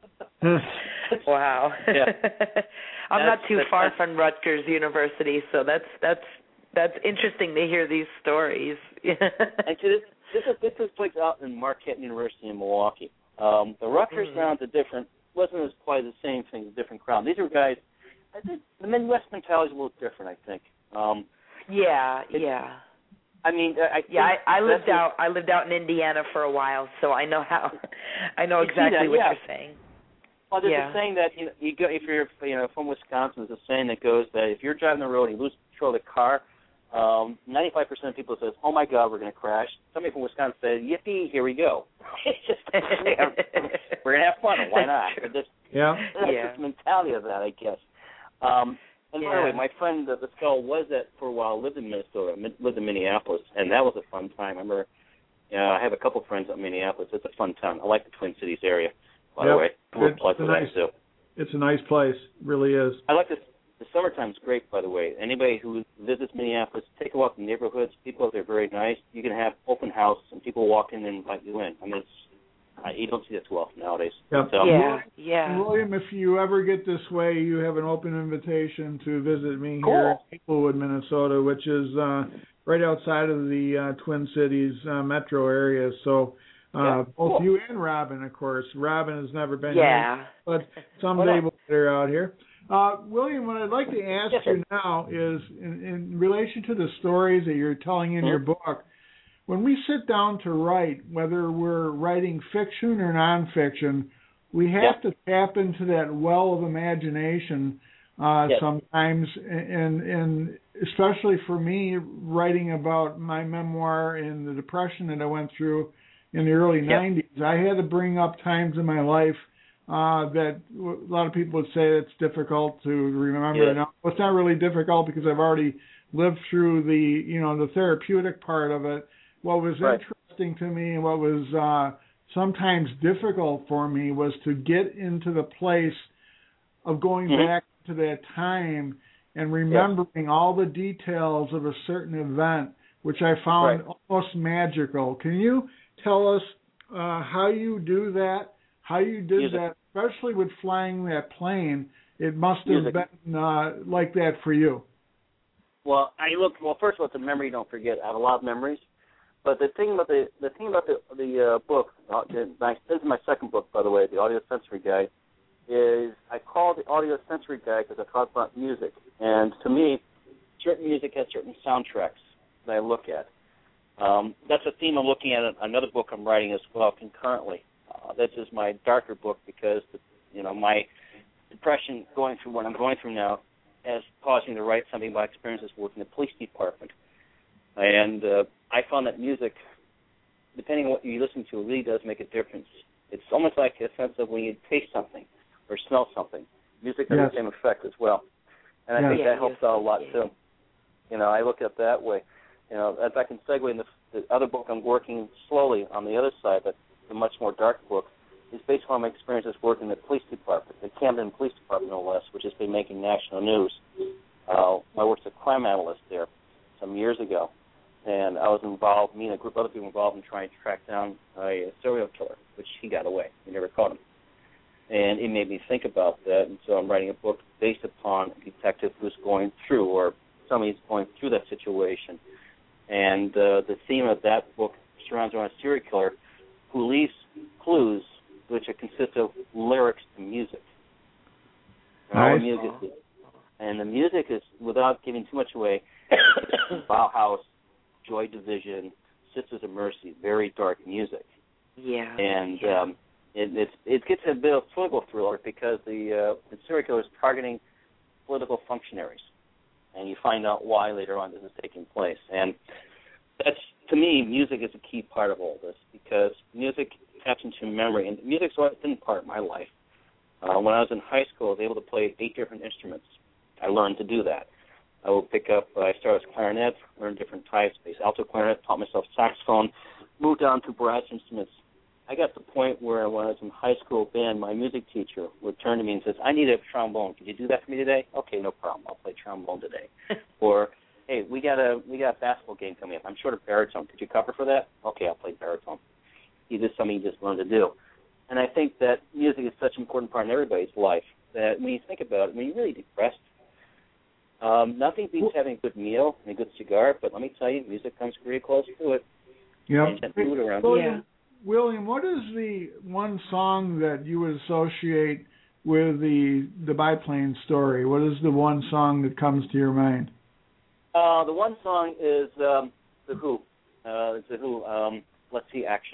Wow. Yeah. I'm not too far from Rutgers University, so that's interesting to hear these stories. And this plays out in Marquette University in Milwaukee. The Rutgers crowd's wasn't as quite the same thing, a different crowd. These were guys. I think the Midwest mentality is a little different. I think. Yeah. I mean, I lived out in Indiana for a while, so I know exactly what you're saying. Well, there's a saying that you go, if you're from Wisconsin, there's a saying that goes that if you're driving the road and you lose control of the car, 95% of people says, "Oh my God, we're going to crash." Somebody from Wisconsin says, "Yippee, here we go." It's just we're going to have fun. Why not? That's just the mentality of that, I guess. And by the way, my friend, the Skull, was that for a while, lived in Minnesota, lived in Minneapolis, and that was a fun time. I remember I have a couple friends in Minneapolis. It's a fun town. I like the Twin Cities area, by the way. It's a nice place. It really is. I like this. The summertime's great, by the way. Anybody who visits Minneapolis, take a walk in the neighborhoods. People out there are very nice. You can have open house, and people walk in and invite you in. I mean, you don't see that too often nowadays. Yep. So, William, if you ever get this way, you have an open invitation to visit me here in Maplewood, Minnesota, which is right outside of the Twin Cities metro area. So both you and Robin, of course. Robin has never been here, but someday we'll get her out here. William, what I'd like to ask you now is, in relation to the stories that you're telling in your book, when we sit down to write, whether we're writing fiction or nonfiction, we have to tap into that well of imagination sometimes, and especially for me, writing about my memoir and the depression that I went through in the early 90s, I had to bring up times in my life that a lot of people would say it's difficult to remember. Now, it's not really difficult because I've already lived through the therapeutic part of it. What was interesting to me and what was sometimes difficult for me was to get into the place of going back to that time and remembering all the details of a certain event, which I found almost magical. Can you tell us how you do that, how you did that, especially with flying that plane? It must have been like that for you. Well, first of all, it's a memory you don't forget. I have a lot of memories. But the thing about the book, this is my second book, by the way, The Audio Sensory Guide, is I call it the Audio Sensory Guide because I talk about music. And to me, certain music has certain soundtracks that I look at. That's a theme I'm looking at in another book I'm writing as well concurrently. This is my darker book because, my depression going through what I'm going through now has caused me to write something about experiences working in the police department. And I found that music, depending on what you listen to, really does make a difference. It's almost like a sense of when you taste something or smell something. Music has the same effect as well. And I think that helps out a lot, too. I look at it that way. If I can segue into the other book I'm working slowly on the other side, but the much more dark book, is based on my experiences working in the police department, the Camden Police Department, no less, which has been making national news. I worked as a crime analyst there some years ago. And I was involved, me and a group of other people involved in trying to track down a serial killer, which he got away. We never caught him. And it made me think about that. And so I'm writing a book based upon a detective who's going through, or somebody's going through that situation. And the theme of that book surrounds around a serial killer who leaves clues which consist of lyrics to music. And the music is, without giving too much away, Bauhaus, Joy Division, Sisters of Mercy, very dark music. Yeah. And it gets a bit of political thriller because the serial killer is targeting political functionaries, and you find out why later on this is taking place. And that's, to me, music is a key part of all this because music taps into memory, and music's always been part of my life. When I was in high school, I was able to play 8 different instruments. I learned to do that. I started with clarinet, learned different types, bass alto clarinet, taught myself saxophone, moved on to brass instruments. I got to the point where when I was in high school band, my music teacher would turn to me and says, I need a trombone. Could you do that for me today? Okay, no problem. I'll play trombone today. Or, hey, we got a basketball game coming up. I'm short of baritone. Could you cover for that? Okay, I'll play baritone. This is something you just learn to do. And I think that music is such an important part in everybody's life that when you think about it, when you're really depressed, nothing beats having a good meal and a good cigar, but let me tell you, music comes pretty close to it. Yep. Around. William, what is the one song that you would associate with the biplane story? What is the one song that comes to your mind? The one song is The Who. It's The Who. Let's See Action.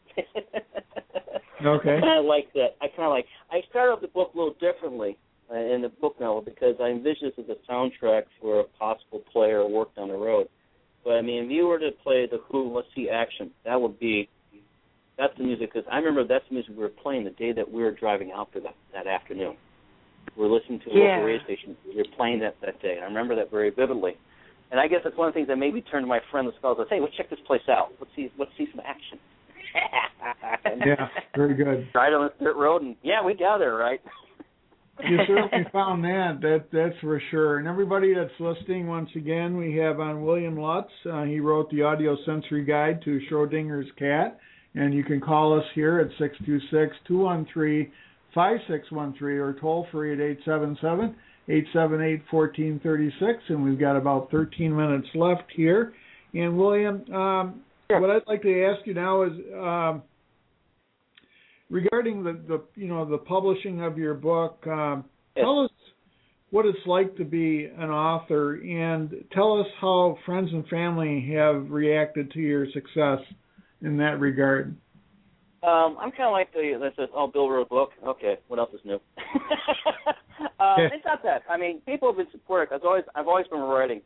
Okay. I like that. I started off the book a little differently in the book novel because I envisioned this as a soundtrack for a possible play or work down the road. But, I mean, if you were to play The Who, Let's See Action, that's the music, because I remember that's the music we were playing the day that we were driving out there that afternoon. We were listening to a local radio station. We were playing that day, and I remember that very vividly. And I guess that's one of the things that made me turn to my friend, the fellow, and say, hey, let's check this place out. Let's see some action. Yeah, very good. Right on the dirt road, and we got there, right? You certainly found that's for sure. And everybody that's listening, once again, we have on William Lutz. He wrote the audio sensory guide to Schrodinger's cat. And you can call us here at 626-213-5613 or toll free at 877-878-1436. And we've got about 13 minutes left here. And William, what I'd like to ask you now is regarding the publishing of your book. Tell us what it's like to be an author, and tell us how friends and family have reacted to your success in that regard. I'm kind of like that says, Bill wrote a book. Okay, what else is new? It's not that. I mean, people have been supportive. I've always been writing.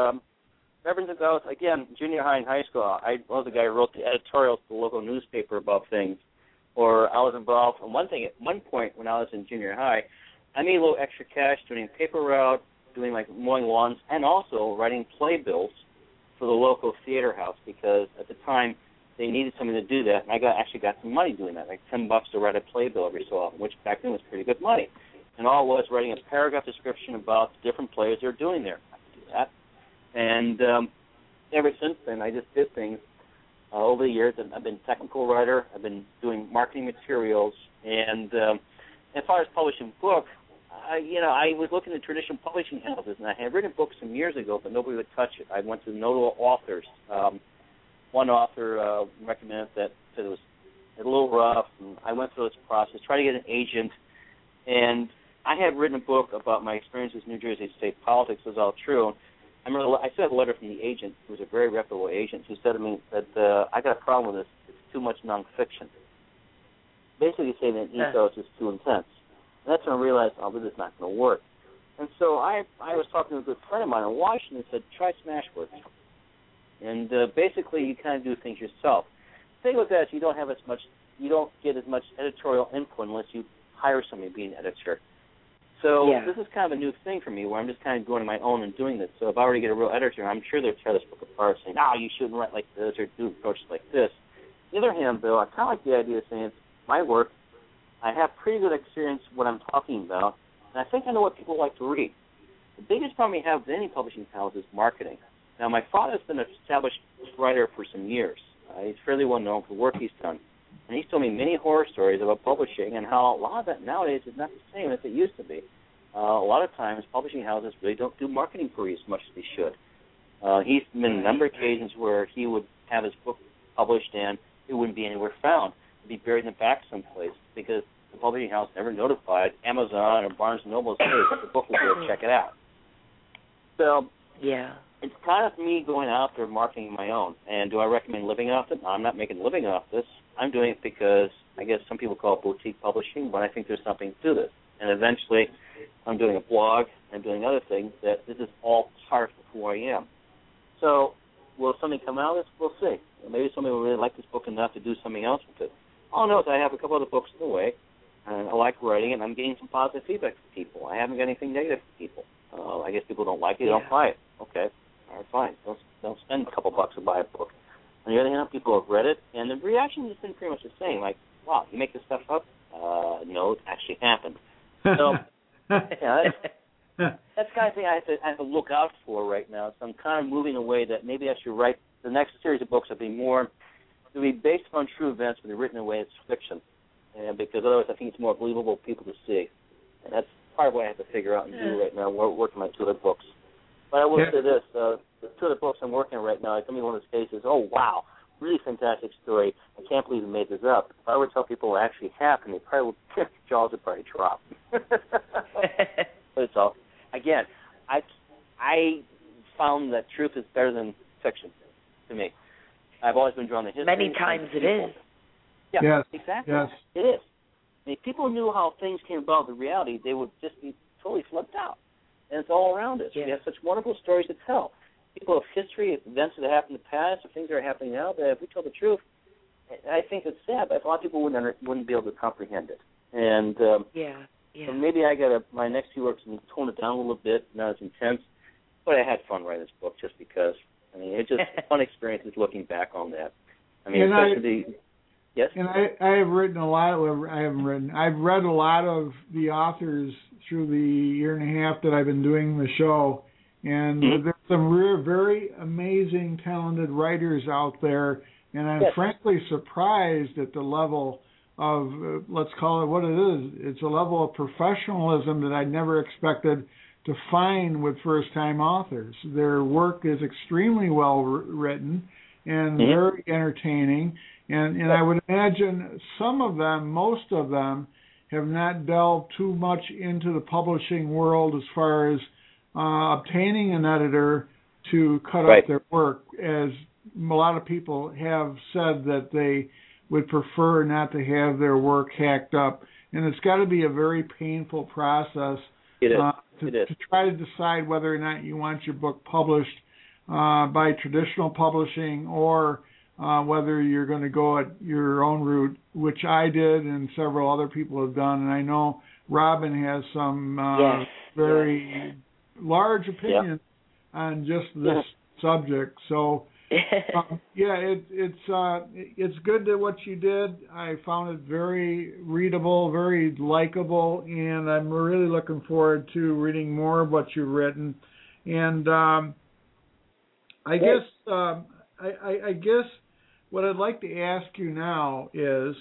Ever since I was, again, junior high and high school, I was the guy who wrote the editorials for the local newspaper about things. Or I was involved in at one point when I was in junior high, I made a little extra cash doing paper route, doing like mowing lawns, and also writing playbills for the local theater house because at the time they needed something to do that, and I actually got some money doing that, like $10 to write a playbill every so often, which back then was pretty good money. And all it was writing a paragraph description about the different plays they're doing there. I could do that. And ever since then, I just did things over the years. I've been a technical writer. I've been doing marketing materials. And as far as publishing books, I was looking at traditional publishing houses, and I had written books some years ago, but nobody would touch it. I went to notable authors. One author recommended that said it was a little rough, and I went through this process, tried to get an agent, and I had written a book about my experiences in New Jersey state politics. It was all true. I remember I still have a letter from the agent, who was a very reputable agent, who said to me that I got a problem with this. It's too much nonfiction. Basically saying that ethos is too intense. And that's when I realized, this is not going to work. And so I was talking to a good friend of mine in Washington and said, try Smashwords. And basically you kind of do things yourself. The thing with that is you don't get as much editorial input unless you hire somebody to be an editor. So this is kind of a new thing for me where I'm just kind of going on my own and doing this. So if I were to get a real editor, I'm sure they'd tear this book apart saying, you shouldn't write like this or do approaches like this. On the other hand, Bill, I kind of like the idea of saying it's my work. I have pretty good experience what I'm talking about, and I think I know what people like to read. The biggest problem we have with any publishing house is marketing. Now, my father's been an established writer for some years. He's fairly well known for the work he's done. And he's told me many horror stories about publishing and how a lot of that nowadays is not the same as it used to be. A lot of times, publishing houses really don't do marketing for you as much as they should. He's been a number of occasions where he would have his book published and it wouldn't be anywhere found. It'd be buried in the back someplace because the publishing house never notified Amazon or Barnes & Noble, hey, the book is here, check it out. So it's kind of me going out there marketing my own. And do I recommend living off it? No, I'm not making a living off this. I'm doing it because I guess some people call it boutique publishing, but I think there's something to this. And eventually I'm doing a blog and doing other things that this is all part of who I am. So will something come out of this? We'll see. Maybe somebody will really like this book enough to do something else with it. All I know is I have a couple other books in the way, and I like writing, and I'm getting some positive feedback from people. I haven't got anything negative from people. I guess people don't like it, don't buy it. Okay, all right, fine. Don't spend a couple bucks to buy a book. On the other hand, people have read it, and the reaction has been pretty much the same. Like, wow, you make this stuff up? No, it actually happened. So that's the kind of thing I have to look out for right now. So I'm kind of moving away that maybe I should write the next series of books will be based on true events, but they're written in a way it's fiction. And because otherwise I think it's more believable for people to see. And that's part of what I have to figure out and do right now, working on my 2 other books. But I will say this, the 2 other books I'm working on right now, I tell me one of those cases, oh, wow, really fantastic story. I can't believe you made this up. If I were to tell people what actually happened, they probably would, jaws would probably drop. But it's all, again, I found that truth is better than fiction to me. I've always been drawn to history. Many times it is. Yeah, yes. Exactly. Yes. It is. And if people knew how things came about, the reality, they would just be totally flipped out. And it's all around us. Yeah. We have such wonderful stories to tell. People of history, events that happened in the past, or things that are happening now, that if we tell the truth, I think it's sad, but a lot of people wouldn't be able to comprehend it. And so maybe my next few works, I'm tone it down a little bit, not as intense, but I had fun writing this book just because. I mean, it's just fun experiences looking back on that. I mean, especially yes? And I have written a lot. I've read a lot of the authors through the year and a half that I've been doing the show, and there's some very amazing, talented writers out there, and I'm frankly surprised at the level of, let's call it what it is. It's a level of professionalism that I never expected to find with first-time authors. Their work is extremely well written and very entertaining, and I would imagine some of them, most of them, have not delved too much into the publishing world as far as obtaining an editor to cut up their work, as a lot of people have said that they would prefer not to have their work hacked up. And it's got to be a very painful process to try to decide whether or not you want your book published by traditional publishing or whether you're going to go at your own route, which I did and several other people have done. And I know Robin has some very large opinions on just this subject. So, it's good that what you did. I found it very readable, very likable, and I'm really looking forward to reading more of what you've written. And I guess what I'd like to ask you now is,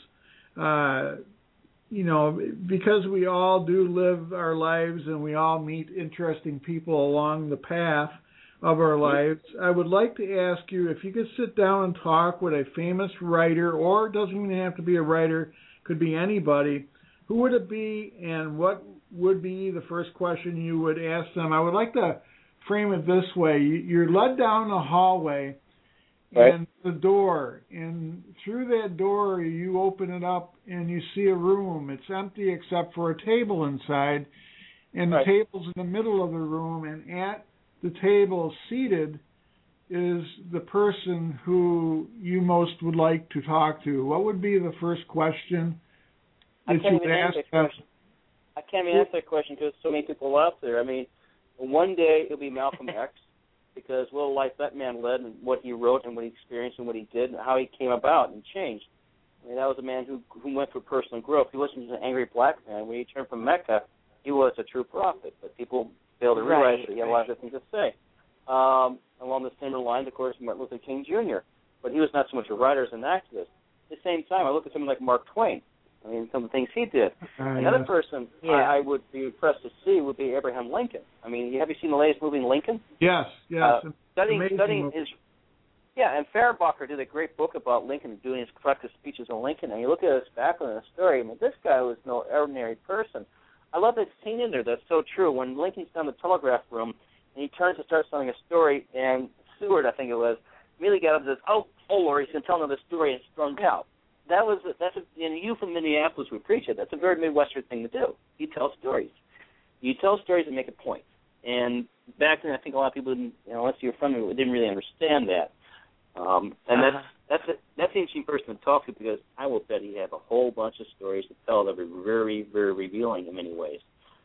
because we all do live our lives and we all meet interesting people along the path of our lives, I would like to ask you if you could sit down and talk with a famous writer, or it doesn't even have to be a writer, could be anybody, who would it be and what would be the first question you would ask them? I would like to frame it this way. You're led down the hallway and the door, and through that door you open it up and you see a room. It's empty except for a table inside, and the table's in the middle of the room, and at the table seated is the person who you most would like to talk to. What would be the first question that you would ask them? I can't even answer that question because so many people out there. I mean, one day it'll be Malcolm X, because what a life that man led and what he wrote and what he experienced and what he did and how he came about and changed. I mean, that was a man who went for personal growth. He wasn't just an angry black man. When he turned from Mecca, he was a true prophet, but people failed to realize that he had a lot of things to say. Along the same lines, of course, Martin Luther King Jr., but he was not so much a writer as an activist. At the same time, I look at someone like Mark Twain. I mean, some of the things he did. Another person I would be impressed to see would be Abraham Lincoln. I mean, have you seen the latest movie, Lincoln? Yes. Studying his... Yeah, and Fehrenbacher did a great book about Lincoln, doing his collective speeches on Lincoln, and you look at his background and the story, I mean, this guy was no ordinary person. I love that scene in there. That's so true. When Lincoln's down the telegraph room, and he turns to start telling a story, and Seward, I think it was, immediately got up and says, oh Lord, he's going to tell another story, and stormed out. You from Minneapolis would preach it. That's a very Midwestern thing to do. You tell stories. You tell stories and make a point. And back then, I think a lot of people didn't, unless you're from it, didn't really understand that. That's an interesting person to talk to, because I will bet he had a whole bunch of stories to tell that were very, very revealing in many ways.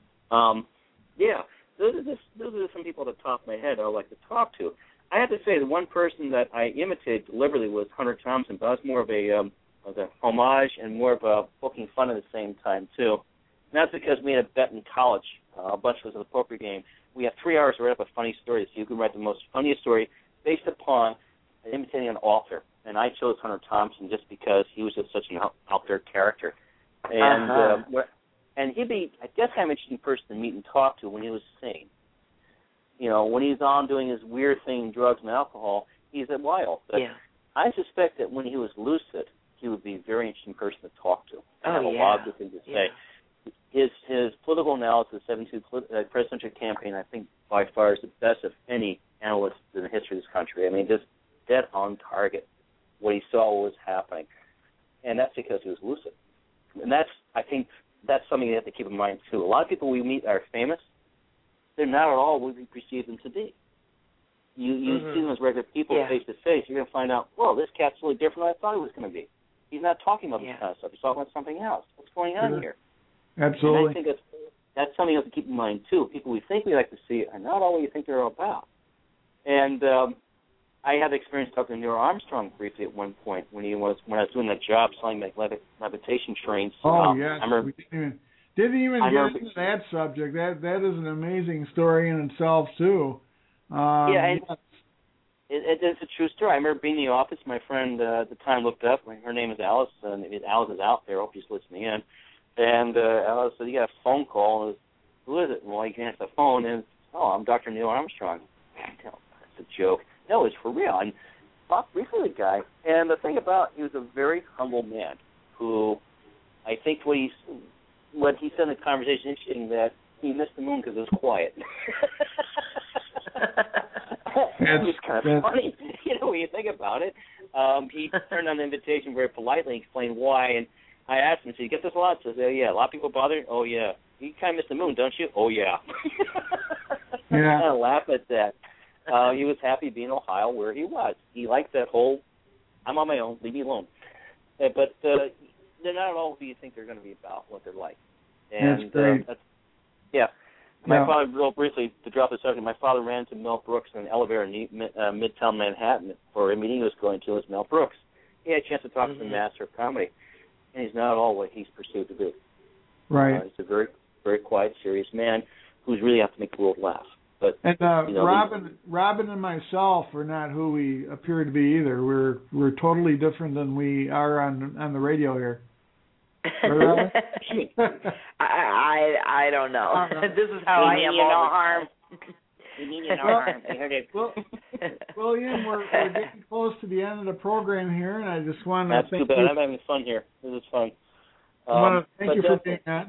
Those are some people at the top of my head I would like to talk to. I have to say the one person that I imitated deliberately was Hunter Thompson, but I was more of a a homage and more of a poking fun at the same time, too. And that's because we had a bet in college. A bunch of us at the poker game. We have 3 hours to write up a funny story, so you can write the most funniest story based upon imitating an author. And I chose Hunter Thompson just because he was just such an out there character. And and he'd be, I guess, I'm an interesting person to meet and talk to when he was sane. You know, when he's on doing his weird thing, drugs and alcohol, he's a wild. But I suspect that when he was lucid, he would be a very interesting person to talk to. Have a lot of good things to say. His political analysis, 72 presidential campaign, I think by far is the best of any analyst in the history of this country. I mean, just dead on target. What he saw was happening, and that's because he was lucid. And I think that's something you have to keep in mind too. A lot of people we meet are famous. They're not at all what we perceive them to be. You see them as regular people face to face. You're going to find out, whoa, this cat's really different than I thought he was going to be. He's not talking about this kind of stuff. He's talking about something else. What's going on here? Absolutely. And I think that's something you have to keep in mind too. People we think we like to see are not all what you think they're about. And I had the experience talking to Neil Armstrong briefly at one point when I was doing that job selling levitation trains. Yes. We didn't even get into that subject. That is an amazing story in itself too. It's a true story. I remember being in the office. My friend at the time looked up. Her name is Alice, and Alice is out there. I hope she's listening in. And Alice said, "You got a phone call. Who is it?" Well, you can answer the phone, and I'm Dr. Neil Armstrong. That's a joke. No, it's for real. And talked briefly with the guy. And the thing about, he was a very humble man who, I think what he said in the conversation, interesting that he missed the moon because it was quiet. It was kind of funny, when you think about it. He turned on the invitation very politely and explained why. And I asked him, so you get this a lot? He says, yeah, a lot of people bother you? Oh, yeah. You kind of missed the moon, don't you? Oh, yeah. I kind of laugh at that. He was happy being in Ohio where he was. He liked that whole, I'm on my own, leave me alone. But they're not at all who you think they're going to be about, what they're like. And that's great. My father, real briefly, to drop the subject, my father ran into Mel Brooks in an elevator in Midtown Manhattan for a meeting he was going to with Mel Brooks. He had a chance to talk to the master of comedy, and he's not at all what he's perceived to be. Right. He's a very, very quiet, serious man who's really out to make the world laugh. But Robin and myself are not who we appear to be either. We're totally different than we are on the radio here. I don't know. This is how I am. No harm. You mean no harm. William, we're getting close to the end of the program here, and I just want to thank you. That's too bad. I'm having fun here. This is fun. I want to thank you for being on.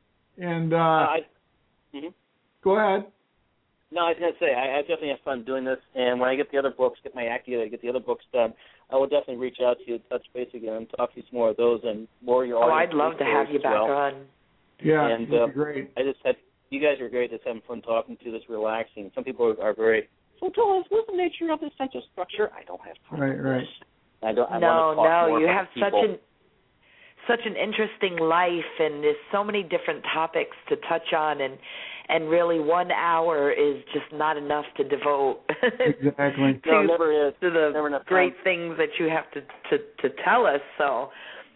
And go ahead. No, I was going to say, I definitely have fun doing this, and when I get the other books, get my act together, get the other books done, I will definitely reach out to you, touch base again, and talk to you some more of those and more of your audience. I'd love to have you back on. Yeah, and that'd be great. You guys are great, just having fun talking to you, just relaxing. Some people are very, so tell us, what's the nature of this sense of structure? I don't have time for this. I want to talk more you about have people. such an interesting life, and there's so many different topics to touch on, and really 1 hour is just not enough to devote exactly to the never great things that you have to tell us. So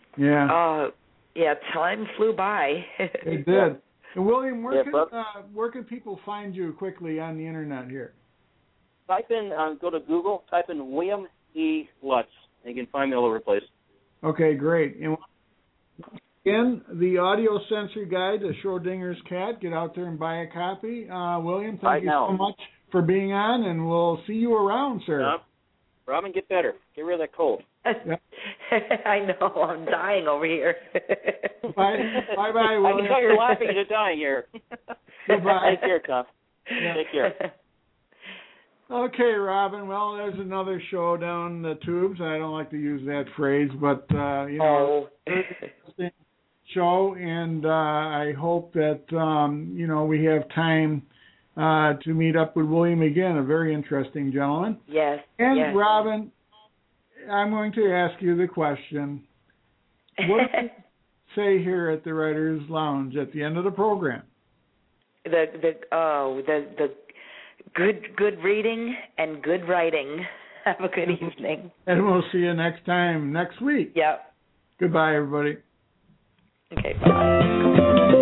time flew by. It did. And William, where can people find you quickly on the internet here? Type in, go to Google, type in William E. Lutz, and you can find me all over the place. Okay, great. And again, the audio sensory guide to Schrodinger's cat. Get out there and buy a copy. William, thank you so much for being on, and we'll see you around, sir. Robin, get better. Get rid of that cold. I know. I'm dying over here. Bye-bye, William. I can tell you're laughing. You're dying here. Goodbye. Take care, Tom. Yeah. Take care. Okay, Robin. Well, there's another show down the tubes. I don't like to use that phrase, but, show, and I hope that, we have time to meet up with William again, a very interesting gentleman. Yes. And yes. Robin, I'm going to ask you the question. What do you say here at the Writers Lounge at the end of the program? The good reading and good writing. Have a good evening. And we'll see you next week. Yep. Goodbye, everybody. Okay, bye.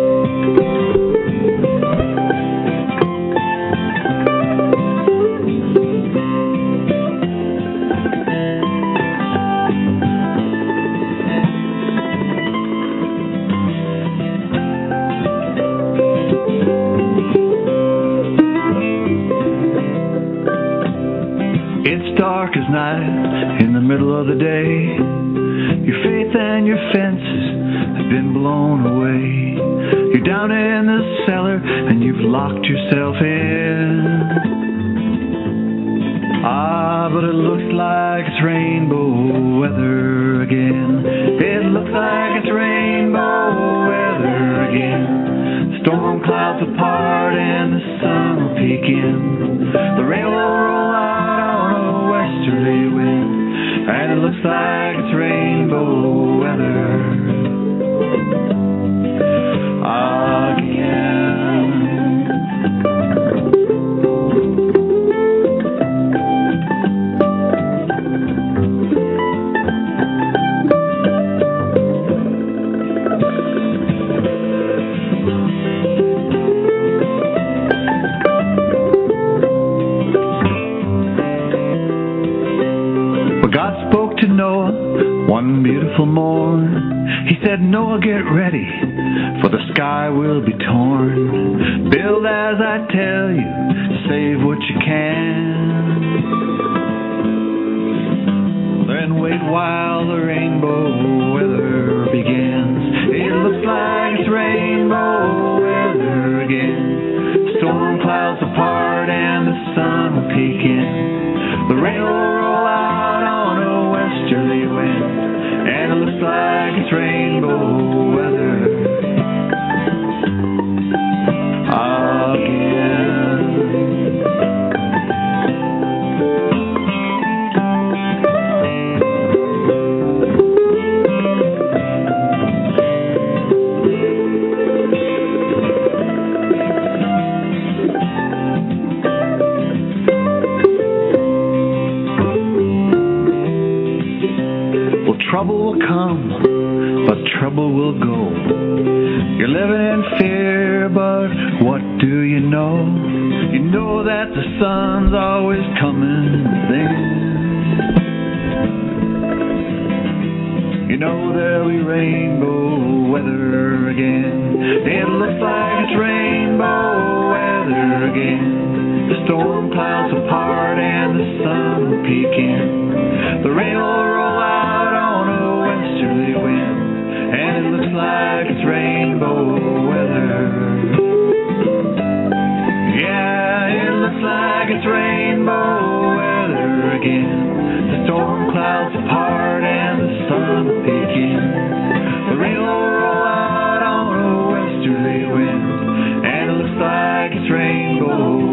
It's dark as night in the middle of the day. Your faith and your fences have been blown away. You're down in the cellar and you've locked yourself in. But it looks like it's rainbow weather again. It looks like it's rainbow weather again. Storm clouds apart and the sun will peek in. The rain will roll out on a westerly wind, and it looks like it's rainbow weather again. One beautiful morn, he said, Noah, get ready, for the sky will be torn. Build as I tell you, save what you can. Then wait while the rainbow weather begins. It looks like it's rainbow weather again. Storm clouds apart and the sun will peek in. The rain will roll out on a westerly wind, and it looks like it's rainbow weather again. Trouble will come, but trouble will go. You're living in fear, but what do you know? You know that the sun's always coming then. You know there'll be rainbow weather again. It looks like it's rainbow weather again. The storm clouds apart and the sun will peek in. The rain will roll out on a westerly wind, and it looks like it's rainbow weather. Yeah, it looks like it's rainbow weather again. The storm clouds apart and the sun will peek in. The rain will roll out on a westerly wind, and it looks like it's rainbow